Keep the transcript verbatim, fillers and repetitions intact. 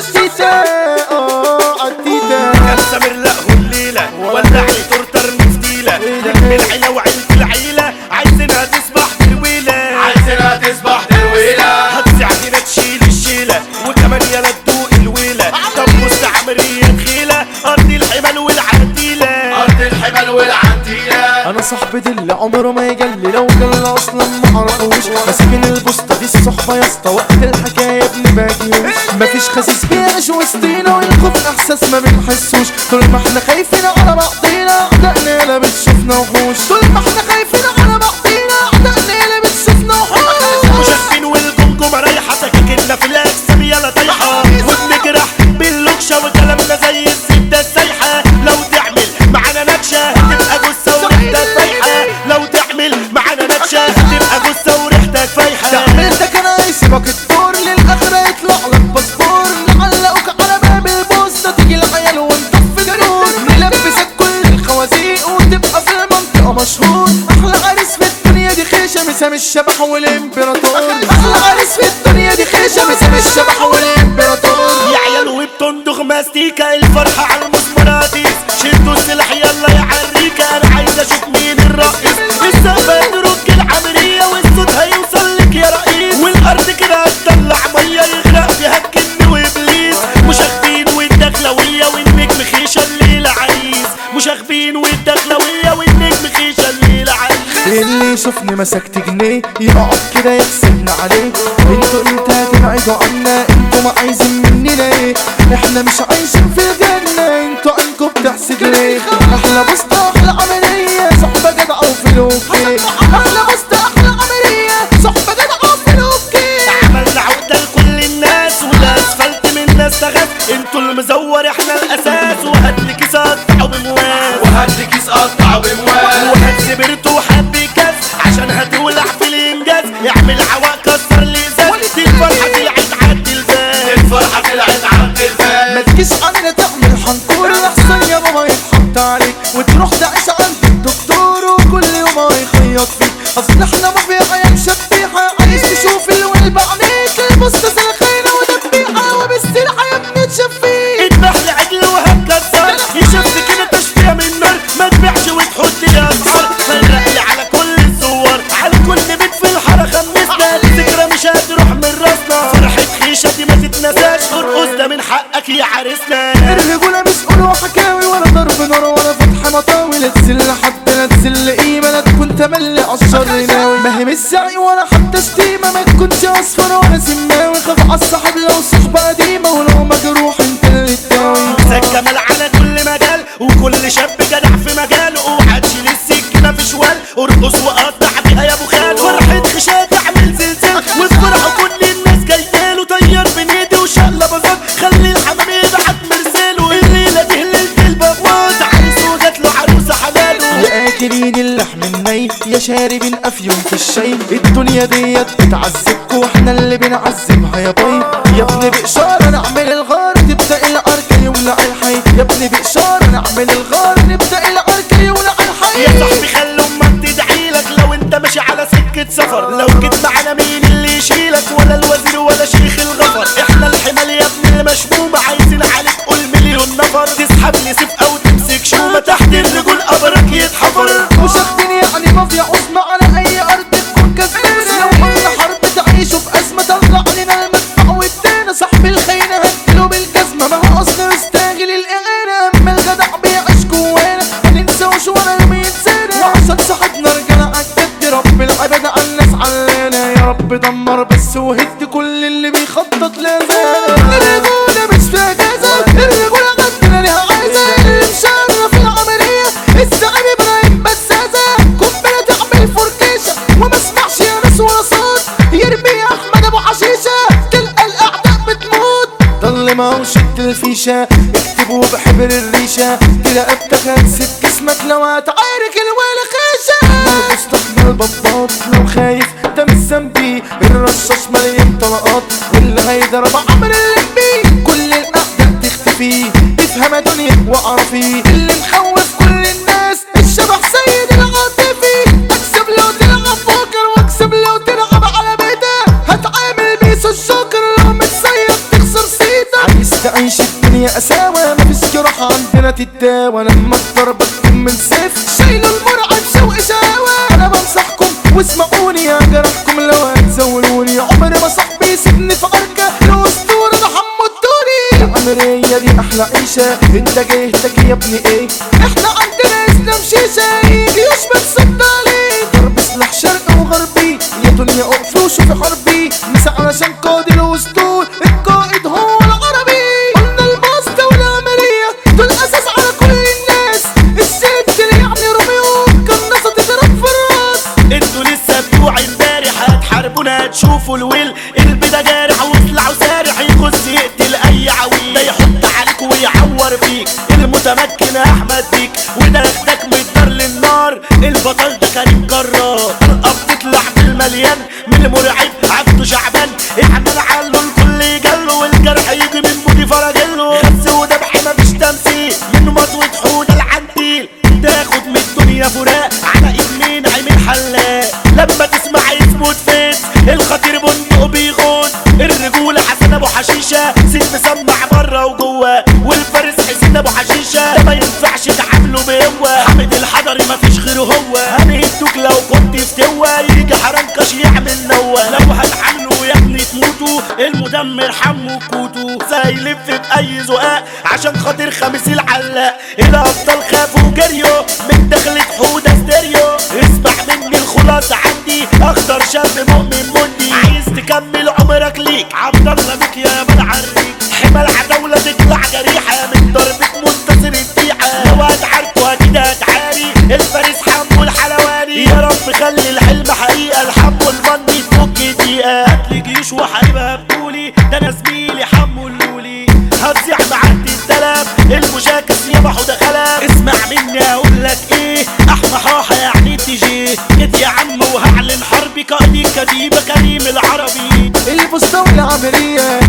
عالتيتا اه عالتيتا كان سامر لقه الليلة ولع لي تورته ارمي فتيلة نجم العيلة وعيلة العيلة عايزينها تصبح درويلة عايزينها تصبح درويلة هتسع هنا تشيل الشيلة وكمان يلا تدوق الويلة طب مستعمرية تخيلة أرض الحمل والعتيلة أرض الحمل والعنتيلة. انا صاحبي دي اللي عمره ما يجلي لو جل اصلا ما عرفوش ماسكين البوسطه دي الصحبه يا اسطى وقت الحكايه ابن باجيوش مفيش خسيس بيعيش وسطينا والخوف احساس ما بنحسوش طول ما احنا خايفين على بعضينا اعدائنا لا بتشوفنا وحوش طول ما احنا خايفين على بعضينا اعدائنا لا بتشوفنا وحوش مشاكين والجمجمة رايحة سكاكيننا في الأجسام يلا طايحة وبنجرح باللوكشة وكلامنا زي الزبدة السايحة لو تعمل معانا نكشة هتبقى جثة وريحتك فايحة لو تعمل معانا نكشة هتبقى جثة وريحتك فايحة تعملتك انا يسيبك الدور للاخرة يطلع لك باسبور نعلقوك على باب البوسطة تيجي العيال ونطفي النور نلبسك كل الخوازيق وتبقى في المنطقة مشهور احلى عريس في الدنيا دي خيشة مسام الشبح والامبراطور احلى عريس في الدنيا دي خيشة مسام الشبح والامبراطور يا عيال وبتندغ ماستيكا الفرحة على المسمراتيس شدوا السلاح يلا يا عريكة انا عايز اشوف مين الرئيس السقف ترك العملية والصوت هيوصل لك يا رئيس والارض كده هتطلع مية يغرق فيها الجن وابليس مشاغبين والدخلوية والنجم خيشة الليلة عريس مشاغبين والدخلوية والنجم خيشة الليلة عريس اللي يشوفني مسكت جنيه يقعد كده يحسبنا عليه انتوا امتى هتبعدوا عنا انتوا ما عايزين مننا ايه احنا مش عايشين في الجنة انتوا عنكم بتحسد ليه احلى بسطة احلى عملية صحبة جدعة وفلوكي احلى بسطة احلى عملية صحبة جدعة وفلوكي عملنا عقدة لكل الناس والاسفلت من الناس تغاز انتوا المزور احنا الاساس وهات لي كيس قطعه بمواس وهات لي كيس قطعه بمواس وهات سبرت وحب كاس عشان هتولع في الانجاز اعمل عواق كسر الازاز دي الفرحة طلعت عد الباب الفرحة طلعت عند ما الباب. تجيش علينا تعمل حنكور احسن يا بابا يتحط عليك وتروح تعيش عند الدكتور وكل يوم هيخيط فيك اصل احنا ما في عيال شبيحة عايز تشوف الولب عليك البسطة سلخينة ودبيحة وبالسلحة يا ابني تشفيك اذبح لي عجل وهتكسر يشوف كده تشفيه من نار ما تبيعش وتحط لي اسعار فرق لي على كل الصور على كل بيت في الحاره خمسنا الذكرى مش هتروح من راسنا فرحة خيشة دي ما تتنساش ارقص ده من حقك يا عريسنا الرجولة مش قولوا حكاوي ولا ضرب نار ولا فتح مطاوي لا تسل حد لا تسل قيمة لا تكون تملي عالشر ناوي ما هي مش سعي ولا حتى شتيمة ما تكونش اصفر ولا سماوي خاف عالصاحب لو صحبة قديمة ولو مجروح انت اللي تداوي زي الجمال على كل مجال وكل شاب جدع في مجاله اوعى تشيل السكينة في شوال ارقص وقطع بيها يا ابو خال فرحة خشاة تعمل زلزال وفرحة كل الناس جاياله طير بين ايدي وشقلب بزاد خلي الحمام يبعت مرساله الليلة دي ليلة البواد عريس وجات له عروسة حلاله يا اكلين اللحم الني يا شاربين افيون في الشاي الدنيا ديت بتعذبكوا واحنا اللي بنعذبها يا باي يا ابني بإشارة نعمل الغار تبدأ العركة يولع الحي يا ابني بإشارة نعمل الغار نبدأ العركة يولع الحي يا صاحبي خلي امك تدعيلك لو انت ماشي على سكة سفر لو جيت معانا مين اللي يشيلك ولا الوزير ولا شيخ الغفر احنا الحمال يا ابني المشمومة عايزين عليك قول مليون نفر تسحب لي سيف او تمسك شومة تحت الرجول قبرك يتحفر مش واخدين يعني مافيا عظمى على اي ارض تكون كسبان لو قلنا حرب تعيشوا في ازمة طلع علينا المدفع والدين صاحب الخيانة هديله بالجزمة ما هو اصلا مستاهل الاغانة اما الجدع بيعيش جوانا ما ننساوش ولا يوم ينسانا وعشان صاحبنا رجالة عالجد رب العباد على الناس علانة يا رب دمر بس وهد كل اللي بيخطط لازانا الرجولة مش فيها جازة الرجولة غدنا ليها عايزة اللي مشرف العملية الزعيم ابراهيم بسازة قنبلة تعمل فركيشة وما اسمعش يا ناس ولا صوت يرمي يا احمد ابو حشيشة تلقى الاعداء بتموت ضل ما وشد الفيشة اكتبوا بحبر الريشة تلاقبتك هتسيب جسمك لو هتعارك الولا خيشة مستقبل بطاط لو خايف ده مش ذنبي الرشاش مليان طلقات واللي هيضرب عمر اللمبي كل الاعداء تختفي افهم يا دنيا واعرفي اللي مخوف كل الناس الشبح سيد العاطفي اكسب لو تلعب بوكر واكسب لو تلعب على بيتك هتعامل بيس الشوكر لو متصيب تخسر سيدك عايز تعيش الدنيا قساوة مفيش جراح عندنا تتداوى لما الضربة تكون من سيف شايلوا المرعب شوق شاوة انا بنصحكم واسمعوني يا جرحكم لو هتزولوني عمري ما صاحبي يسيبني في عركة الاسطورة ده حمو الدوري العمرية دي احلى عيشة انت جهتك يا ابني ايه احنا عندنا اسلام شيشة يجي يشبك صد عليه ضرب سلاح شرق وغربي يا دنيا اقفي وشوفي حربي مسا علشان قائد الاسطول القائد هو العربي قلنا الباسطة والعملية دول اساس على كل الناس الست اللي يعني روميو كان ناس تضرب في الراس انتوا لسه بتوع امبارح هتحاربونا هتشوفوا الويل قلبي ده جارح واطلع وسارح يخش يقتل اي عويل ده يحط عليك ويعور فيك المتمكن احمد بيك وده ياخدك من الدار للنار البطل ده كريم جرار طلقه بتطلع بالمليان من المرعب عبده شعبان اعمل عله الكل جله والجرح يجي من بودي فرجله خس ودبح مفيش تمثيل من مطوة حوده العنتيل تاخد من الدنيا فراق على ايد مين عامل حلاق لما تسمع اسمه تفيت الخطير بندق بيغون الرجولة حسن ابو حشيشة ست مسمع بره وجوه والفارس حسين ابو حشيشة ده ما ينفعش تعامله بهوة حامد الحضري مفيش غيره هو هنهدوك لو كنت فتوة يجي حرنكش يعمل نوة لو هتعامله يا ابني تموتوا المدمر حمو كوتو زي يلف بأي زقاق عشان خاطر خميس العلاق الأبطال خافوا وجريوا من دخلة حودة ستيريو اسمع مني الخلاصة عندي أخضر شاب مؤمن مندي عايز تكمل عمرك ليك عبد الله بك يا بالعريك حمال عداولة تطلع جريحة من ضربة منتصر الديحة لو هتعاركوا أكيد هتعاري الفارس حمو الحلواني يا رب خلي الحلم حقيقة الحمو المني تفك دقيقة هاتلي جيش وحاربها بطولي ده أنا زميلي حمو اللولي هتزيع معدي التلف المشاكس يبحوا ده خلف اسمع مني هقولك ايه احمى حاحة يعني تيجي جيت يا عم وهعلن حربي قائدي كتيبة كريم العربي البسطة والعملية